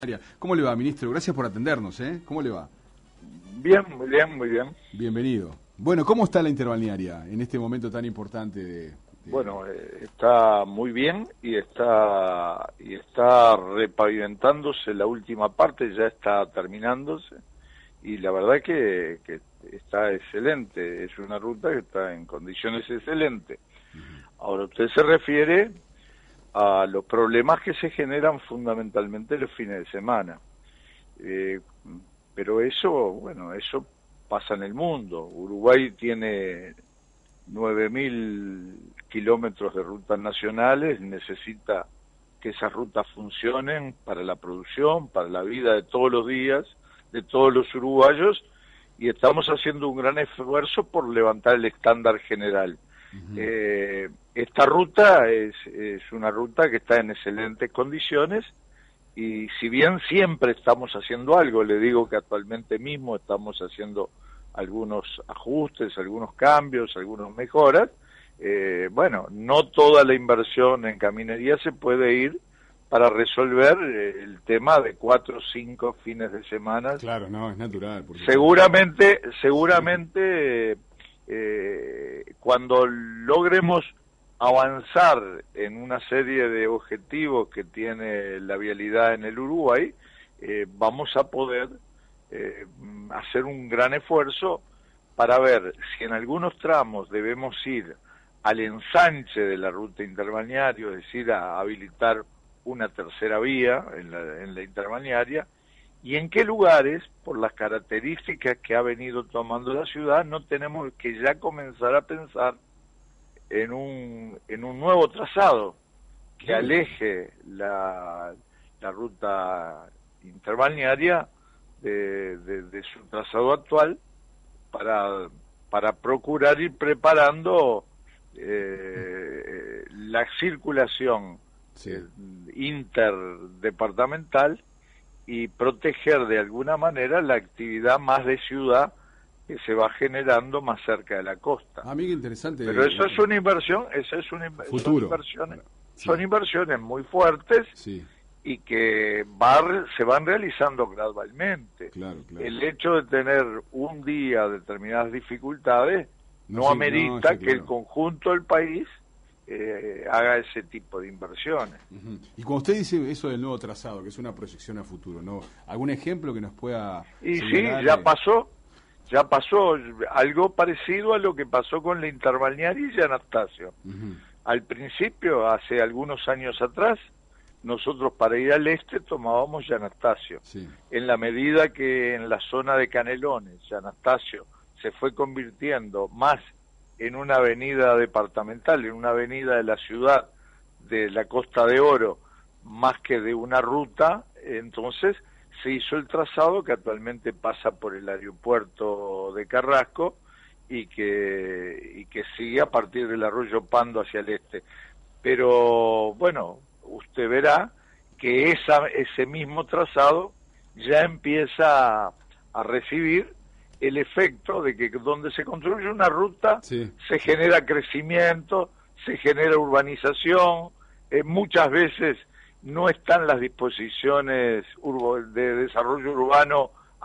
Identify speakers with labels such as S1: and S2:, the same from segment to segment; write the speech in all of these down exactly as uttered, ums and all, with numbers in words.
S1: ¿Cómo le va, ministro? Gracias por atendernos, ¿eh? ¿Cómo le va?
S2: Bien, muy bien, muy bien.
S1: Bienvenido. Bueno, ¿cómo está la interbalnearia en este momento tan importante de...? de...
S2: Bueno, eh, está muy bien y está y está repavimentándose la última parte, ya está terminándose y la verdad que, que está excelente, es una ruta que está en condiciones excelentes. Uh-huh. Ahora, usted se refiere a los problemas que se generan fundamentalmente los fines de semana. Eh, pero eso, bueno, eso pasa en el mundo. Uruguay tiene nueve mil kilómetros de rutas nacionales, necesita que esas rutas funcionen para la producción, para la vida de todos los días, de todos los uruguayos, y estamos haciendo un gran esfuerzo por levantar el estándar general. Uh-huh. Eh, esta ruta es, es una ruta que está en excelentes condiciones y si bien siempre estamos haciendo algo, le digo que actualmente mismo estamos haciendo algunos ajustes, algunos cambios, algunas mejoras, eh, bueno, no toda la inversión en caminería se puede ir para resolver eh, el tema de cuatro o cinco fines de semana.
S1: Claro, no, es natural.
S2: Seguramente, seguramente... Sí. Eh, cuando logremos avanzar en una serie de objetivos que tiene la vialidad en el Uruguay, eh, vamos a poder eh, hacer un gran esfuerzo para ver si en algunos tramos debemos ir al ensanche de la ruta interbalnearia, es decir, a habilitar una tercera vía en la, en la interbalnearia, y en qué lugares, por las características que ha venido tomando la ciudad, no tenemos que ya comenzar a pensar en un en un nuevo trazado que aleje la, la ruta interbalnearia de, de, de su trazado actual para, para procurar ir preparando eh, la circulación sí. eh, interdepartamental y proteger de alguna manera la actividad más de ciudad que se va generando más cerca de la costa.
S1: Ah, amigo, interesante.
S2: Pero eso es una inversión, eso es una
S1: Futuro.
S2: Son inversiones,
S1: sí.
S2: son inversiones muy fuertes
S1: sí.
S2: y que va, se van realizando gradualmente.
S1: Claro, claro.
S2: El hecho de tener un día determinadas dificultades no,
S1: no sí,
S2: amerita
S1: no, sí,
S2: que
S1: claro.
S2: el conjunto del país Eh, haga ese tipo de inversiones.
S1: Uh-huh. Y cuando usted dice eso del nuevo trazado, que es una proyección a futuro, ¿no? ¿Algún ejemplo que nos pueda
S2: Y
S1: señalar?
S2: sí, ya pasó, ya pasó algo parecido a lo que pasó con la interbalnearia y Anastasio. Uh-huh. Al principio, hace algunos años atrás, nosotros para ir al este tomábamos Anastasio.
S1: Sí.
S2: En la medida que en la zona de Canelones, Anastasio se fue convirtiendo más en una avenida departamental, en una avenida de la ciudad de la Costa de Oro, más que de una ruta, entonces se hizo el trazado que actualmente pasa por el aeropuerto de Carrasco y que, y que sigue a partir del arroyo Pando hacia el este. Pero bueno, usted verá que esa, ese mismo trazado ya empieza a, a recibir el efecto de que donde se construye una ruta
S1: sí.
S2: se genera crecimiento, se genera urbanización, eh, muchas veces no están las disposiciones de desarrollo urbano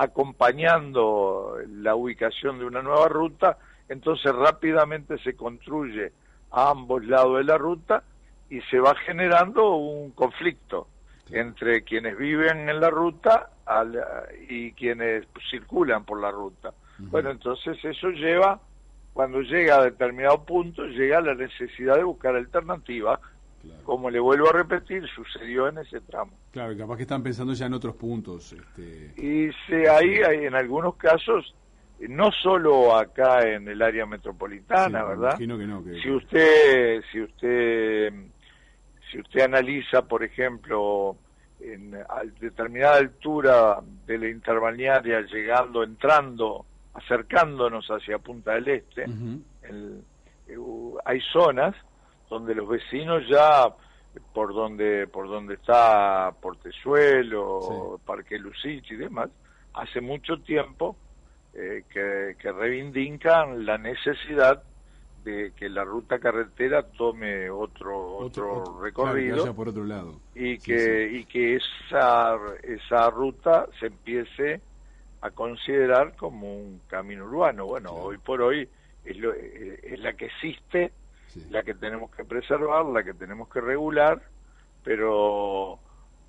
S2: acompañando la ubicación de una nueva ruta, entonces rápidamente se construye a ambos lados de la ruta y se va generando un conflicto sí. entre quienes viven en la ruta al, y quienes circulan por la ruta. Uh-huh. Bueno, entonces eso lleva, cuando llega a determinado punto, llega a la necesidad de buscar alternativas, claro. Como le vuelvo a repetir, sucedió en ese tramo.
S1: Claro, y capaz que están pensando ya en otros puntos. Este...
S2: Y se, ahí hay en algunos casos, no solo acá en el área metropolitana, sí, ¿verdad?
S1: Imagino que no. Que...
S2: Si usted, si usted, si usted analiza, por ejemplo, en a determinada altura de la interbalnearia, llegando, entrando, acercándonos hacia Punta del Este, uh-huh. el, uh, hay zonas donde los vecinos ya, por donde por donde está Portezuelo, sí. Parque Lucich y demás, hace mucho tiempo eh, que, que reivindican la necesidad de que la ruta carretera tome otro otro, otro recorrido,
S1: claro, que vaya por otro lado.
S2: y
S1: sí,
S2: que
S1: sí.
S2: y que esa esa ruta se empiece a considerar como un camino urbano. Bueno, claro. Hoy por hoy es, lo, es la que existe, sí. La que tenemos que preservar, la que tenemos que regular, pero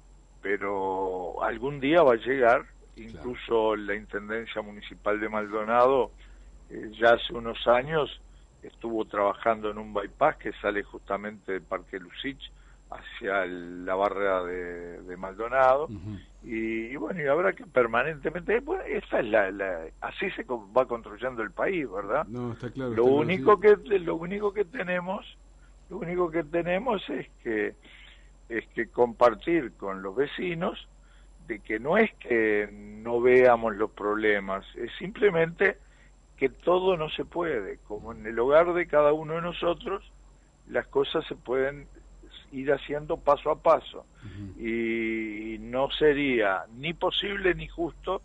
S2: pero algún día va a llegar. Incluso claro. La Intendencia Municipal de Maldonado eh, ya hace unos años estuvo trabajando en un bypass que sale justamente del Parque Lucich hacia el, la barra de, de Maldonado. Uh-huh. y, y bueno, y habrá que permanentemente, bueno, esa es la, la así se va construyendo el país, ¿verdad?
S1: No, está claro.
S2: Lo
S1: está
S2: único
S1: claro, sí.
S2: que lo único que tenemos, lo único que tenemos es que es que compartir con los vecinos de que no es que no veamos los problemas, es simplemente que todo no se puede, como en el hogar de cada uno de nosotros, las cosas se pueden ir haciendo paso a paso, uh-huh. y no sería ni posible ni justo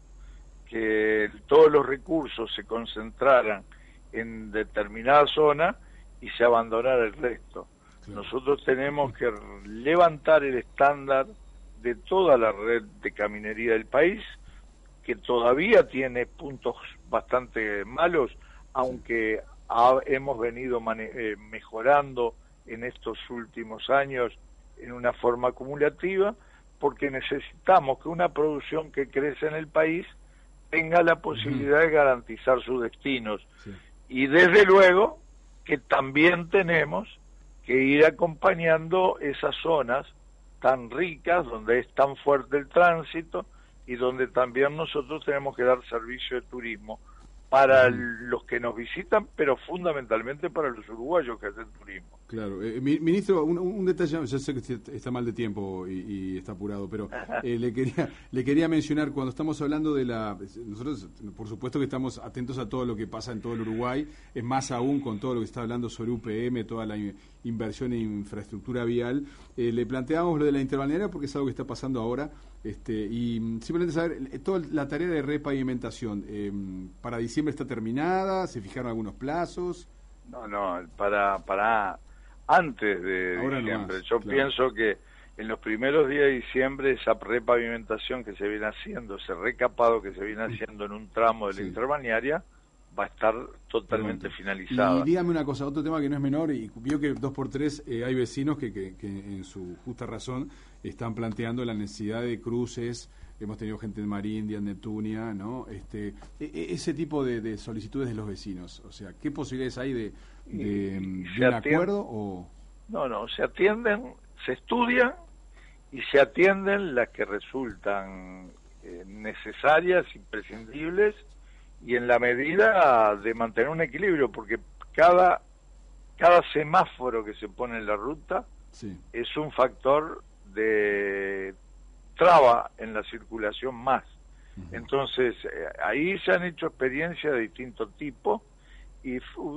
S2: que todos los recursos se concentraran en determinada zona y se abandonara el resto. Claro. Nosotros tenemos que levantar el estándar de toda la red de caminería del país, que todavía tiene puntos bastante malos, aunque ha, hemos venido mane- eh, mejorando en estos últimos años en una forma acumulativa, porque necesitamos que una producción que crece en el país tenga la posibilidad uh-huh. de garantizar sus destinos. Sí. Y desde luego que también tenemos que ir acompañando esas zonas tan ricas, donde es tan fuerte el tránsito y donde también nosotros tenemos que dar servicio de turismo para uh-huh. los que nos visitan, pero fundamentalmente para los uruguayos que hacen turismo.
S1: Claro. Eh, ministro, un, un detalle, yo sé que está mal de tiempo y, y está apurado, pero eh, le quería le quería mencionar, cuando estamos hablando de la... Nosotros, por supuesto que estamos atentos a todo lo que pasa en todo el Uruguay, es más aún con todo lo que está hablando sobre U P M, toda la inversión en infraestructura vial. Eh, le planteamos lo de la interbalnearia porque es algo que está pasando ahora, este y simplemente saber, toda la tarea de repavimentación, eh, ¿para diciembre está terminada? ¿Se fijaron algunos plazos?
S2: No, no, para... para... antes de Ahora diciembre. No Yo claro. pienso que en los primeros días de diciembre esa repavimentación que se viene haciendo, ese recapado que se viene haciendo en un tramo de la sí. interbalnearia, va a estar totalmente Pronto. finalizada.
S1: Y dígame una cosa, otro tema que no es menor, y vio que dos por tres eh, hay vecinos que, que, que en su justa razón están planteando la necesidad de cruces. Hemos tenido gente en Marindia, en Netunia, ¿no? Este, ese tipo de, de solicitudes de los vecinos, o sea, ¿qué posibilidades hay de, de, de un acuerdo? O...
S2: No, no, se atienden, se estudian y se atienden las que resultan eh, necesarias, imprescindibles, y en la medida de mantener un equilibrio, porque cada, cada semáforo que se pone en la ruta sí. es un factor de... traba en la circulación más. Uh-huh. Entonces, eh, ahí se han hecho experiencias de distinto tipo y,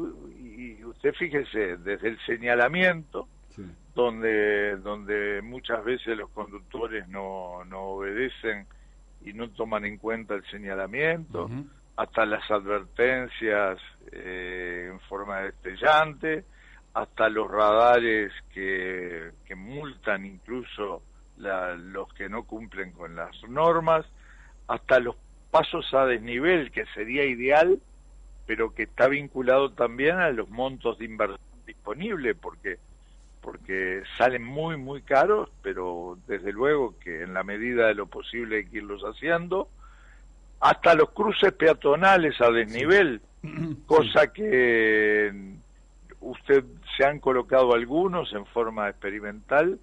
S2: y usted fíjese, desde el señalamiento, sí. donde donde muchas veces los conductores no, no obedecen y no toman en cuenta el señalamiento, uh-huh. hasta las advertencias eh, en forma destellante, hasta los radares que, que multan incluso La, los que no cumplen con las normas, hasta los pasos a desnivel, que sería ideal, pero que está vinculado también a los montos de inversión disponibles, porque porque salen muy, muy caros, pero desde luego que en la medida de lo posible hay que irlos haciendo, hasta los cruces peatonales a desnivel, sí. cosa que usted se han colocado algunos en forma experimental,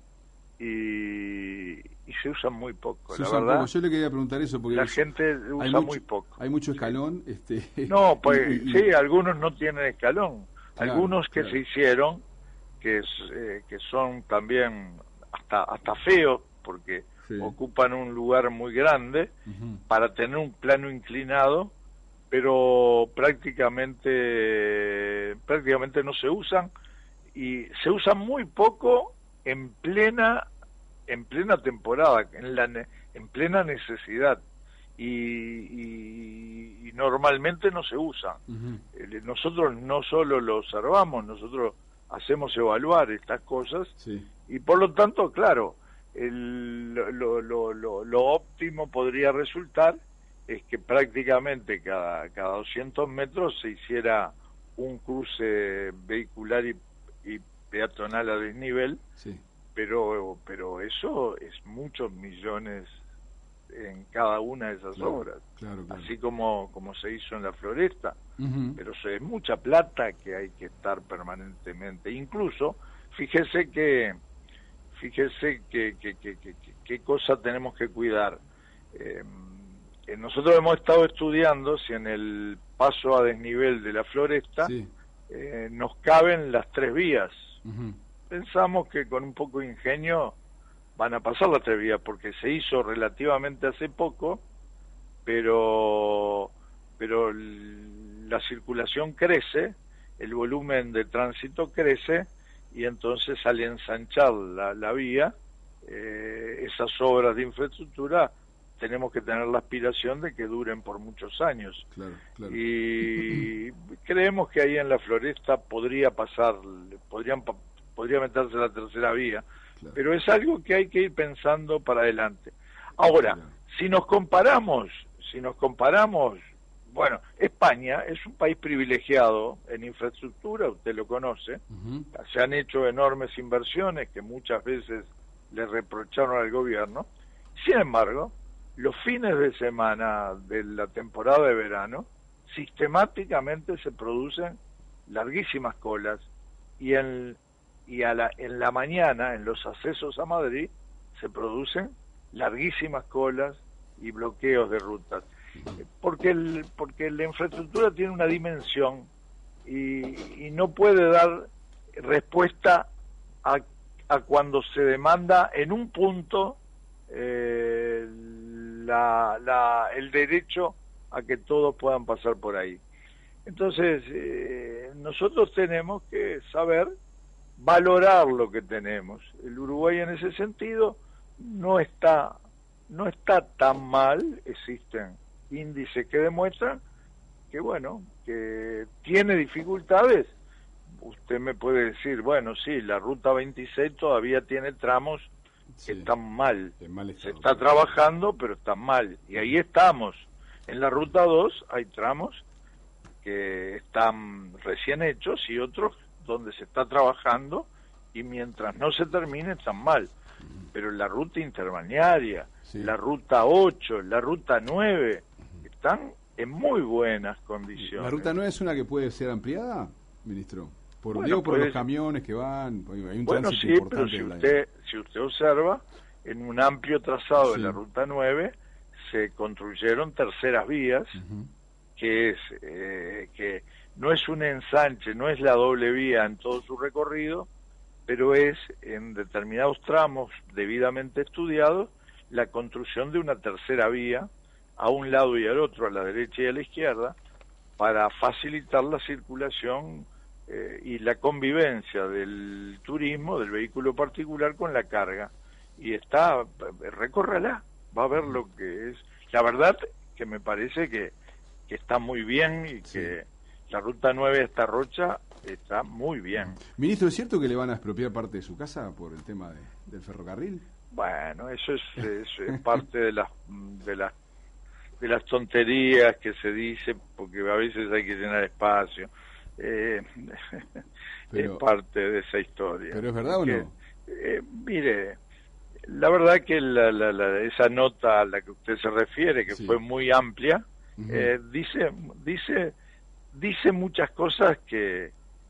S2: Y, y se usan muy poco,
S1: se
S2: la
S1: usan
S2: verdad.
S1: Poco. Yo le quería preguntar eso porque
S2: la gente usa
S1: mucho,
S2: muy poco.
S1: Hay mucho escalón. Sí. Este,
S2: no, pues
S1: y, y,
S2: sí, algunos no tienen escalón. Claro, algunos que
S1: claro.
S2: se hicieron, que es, eh, que son también hasta hasta feos, porque sí. ocupan un lugar muy grande uh-huh. para tener un plano inclinado, pero prácticamente prácticamente no se usan y se usan muy poco en plena en plena temporada, en la en plena necesidad, y, y, y normalmente no se usan.
S1: Uh-huh.
S2: Eh, nosotros no solo lo observamos, nosotros hacemos evaluar estas cosas,
S1: sí.
S2: y por lo tanto, claro, el, lo, lo, lo, lo óptimo podría resultar es que prácticamente cada, cada doscientos metros se hiciera un cruce vehicular y, y peatonal a desnivel,
S1: sí.
S2: pero pero eso es muchos millones en cada una de esas
S1: claro,
S2: obras,
S1: claro, claro.
S2: así como, como se hizo en la Floresta.
S1: Uh-huh.
S2: Pero eso es mucha plata que hay que estar permanentemente. Incluso, fíjese que fíjese que, que, que, que, que qué cosa tenemos que cuidar. Eh, nosotros hemos estado estudiando si en el paso a desnivel de la Floresta
S1: sí.
S2: eh, nos caben las tres vías.
S1: Uh-huh. Pensamos
S2: que con un poco de ingenio van a pasar las tres vías, porque se hizo relativamente hace poco, pero pero la circulación crece, el volumen de tránsito crece, y entonces al ensanchar la, la vía, eh, esas obras de infraestructura tenemos que tener la aspiración de que duren por muchos años.
S1: Claro, claro.
S2: Y creemos que ahí en la Floresta podría pasar, podrían podría meterse la tercera vía, claro. Pero es algo que hay que ir pensando para adelante. Ahora, claro. si nos comparamos, si nos comparamos, bueno, España es un país privilegiado en infraestructura, usted lo conoce, uh-huh. Se han hecho enormes inversiones que muchas veces le reprocharon al gobierno. Sin embargo, los fines de semana de la temporada de verano, sistemáticamente se producen larguísimas colas, y en y a la, en la mañana, en los accesos a Madrid, se producen larguísimas colas y bloqueos de rutas. Porque, el, porque la infraestructura tiene una dimensión y, y no puede dar respuesta a, a cuando se demanda en un punto eh, la, la, el derecho a que todos puedan pasar por ahí. Entonces, eh, nosotros tenemos que saber valorar lo que tenemos. El Uruguay en ese sentido no está no está tan mal. Existen índices que demuestran que, bueno, que tiene dificultades. Usted me puede decir, bueno, sí, la ruta veintiséis todavía tiene tramos que sí, están mal, mal se está trabajando, pero están mal, y ahí estamos. En la ruta dos hay tramos que están recién hechos y otros donde se está trabajando, y mientras no se termine están mal. Pero la ruta interbalnearia, sí, la ruta ocho, la ruta nueve, están en muy buenas condiciones.
S1: ¿La ruta nueve es una que puede ser ampliada, ministro? Por,
S2: bueno,
S1: digo, por
S2: pues,
S1: los camiones que van, hay un
S2: bueno,
S1: tránsito
S2: sí,
S1: importante.
S2: Pero si usted, si usted observa, en un amplio trazado, sí, de la ruta nueve, se construyeron terceras vías, uh-huh, que es eh, que no es un ensanche, no es la doble vía en todo su recorrido, pero es en determinados tramos debidamente estudiados la construcción de una tercera vía a un lado y al otro, a la derecha y a la izquierda, para facilitar la circulación eh, y la convivencia del turismo, del vehículo particular con la carga. Y está, recórrala, va a ver lo que es. La verdad que me parece que, que está muy bien, y
S1: sí,
S2: que la ruta nueve hasta Rocha está muy bien.
S1: Ministro, ¿es cierto que le van a expropiar parte de su casa por el tema de, del ferrocarril?
S2: Bueno, eso es, es, es parte de las de las de las tonterías que se dice, porque a veces hay que llenar espacio. Eh, pero, es parte de esa historia.
S1: ¿Pero es verdad
S2: porque,
S1: o no?
S2: Eh, mire, la verdad que la, la, la, esa nota a la que usted se refiere, que sí, fue muy amplia, uh-huh, eh, dice dice dice muchas cosas que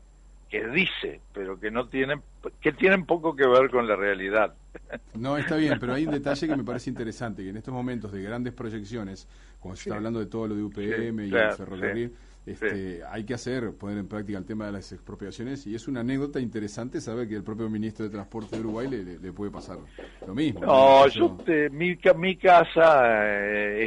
S2: que dice, pero que no tienen, que tienen poco que ver con la realidad.
S1: No, está bien, pero hay un detalle que me parece interesante, que en estos momentos de grandes proyecciones, cuando se sí, está hablando de todo lo de U P M sí, y claro, el ferrocarril, sí, este, sí, hay que hacer, poner en práctica el tema de las expropiaciones, y es una anécdota interesante saber que el propio ministro de Transporte de Uruguay le, le, le puede pasar lo mismo.
S2: No, yo, eh, mi, mi casa eh,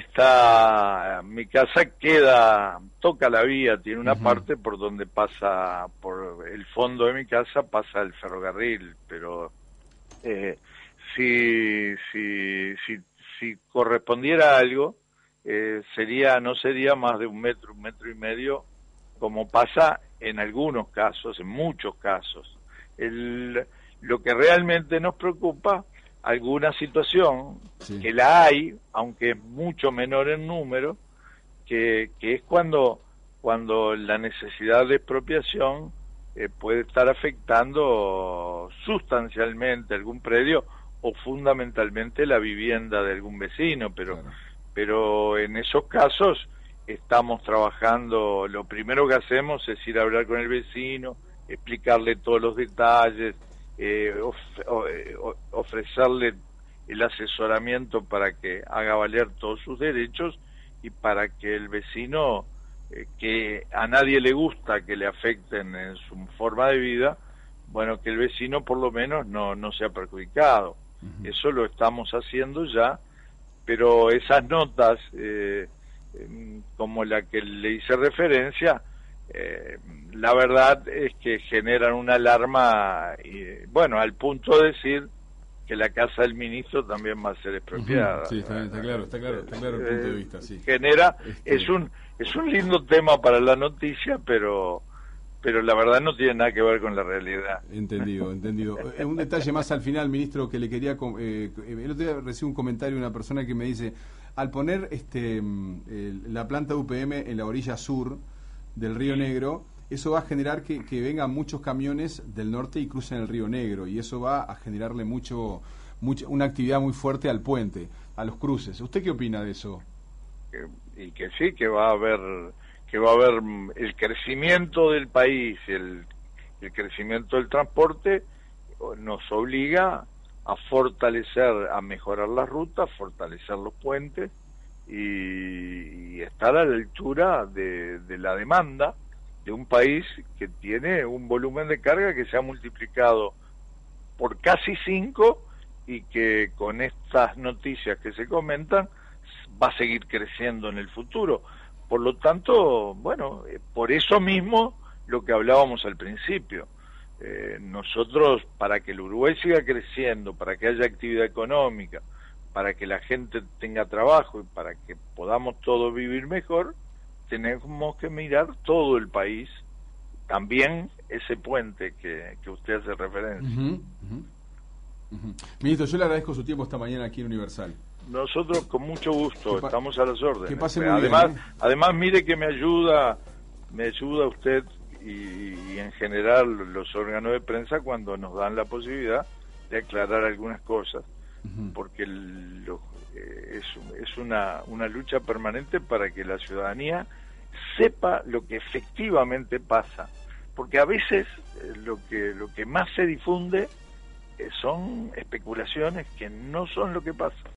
S2: está, mi casa queda, toca la vía, tiene una uh-huh, parte por donde pasa, por el fondo de mi casa pasa el ferrocarril, pero eh, si, si, si, si correspondiera algo, eh, sería no sería más de un metro, un metro y medio, como pasa en algunos casos, en muchos casos. El, lo que realmente nos preocupa, alguna situación, sí, que la hay, aunque es mucho menor en número, que, que es cuando, cuando la necesidad de expropiación eh, puede estar afectando sustancialmente algún predio o fundamentalmente la vivienda de algún vecino, pero, claro, pero en esos casos estamos trabajando, lo primero que hacemos es ir a hablar con el vecino, explicarle todos los detalles, eh, of, of, ofrecerle el asesoramiento para que haga valer todos sus derechos y para que el vecino, eh, que a nadie le gusta que le afecten en su forma de vida, bueno, que el vecino por lo menos no, no sea perjudicado. Uh-huh. Eso lo estamos haciendo ya, pero esas notas, eh, como la que le hice referencia, eh, la verdad es que generan una alarma, y, bueno, al punto de decir que la casa del ministro también va a ser expropiada.
S1: Uh-huh. Sí, está, está claro, está claro, está claro el punto de vista, sí.
S2: Genera, este... es un es un lindo tema para la noticia, pero pero la verdad no tiene nada que ver con la realidad.
S1: Entendido, entendido. Un detalle más al final, ministro, que le quería... Eh, el otro día recibí un comentario de una persona que me dice, al poner este el, la planta U P M en la orilla sur del Río Negro, eso va a generar que, que vengan muchos camiones del norte y crucen el Río Negro, y eso va a generarle mucho, mucho una actividad muy fuerte al puente, a los cruces. ¿Usted qué opina de eso?
S2: Y que sí, que va a haber... que va a haber el crecimiento del país, el, el crecimiento del transporte, nos obliga a fortalecer, a mejorar las rutas, fortalecer los puentes y, y estar a la altura de, de la demanda de un país que tiene un volumen de carga que se ha multiplicado por casi cinco y que con estas noticias que se comentan va a seguir creciendo en el futuro. Por lo tanto, bueno, eh, por eso mismo lo que hablábamos al principio, eh, nosotros para que el Uruguay siga creciendo, para que haya actividad económica, para que la gente tenga trabajo y para que podamos todos vivir mejor, tenemos que mirar todo el país, también ese puente que, que usted hace referencia.
S1: Uh-huh, uh-huh, uh-huh. Ministro, yo le agradezco su tiempo esta mañana aquí en Universal.
S2: Nosotros con mucho gusto, estamos a las órdenes.
S1: Que pase muy
S2: además,
S1: bien, ¿eh?
S2: además mire que me ayuda, me ayuda usted y, y en general los órganos de prensa cuando nos dan la posibilidad de aclarar algunas cosas, uh-huh, porque el, lo, eh, es, es una, una lucha permanente para que la ciudadanía sepa lo que efectivamente pasa, porque a veces eh, lo que lo que más se difunde eh, son especulaciones que no son lo que pasa.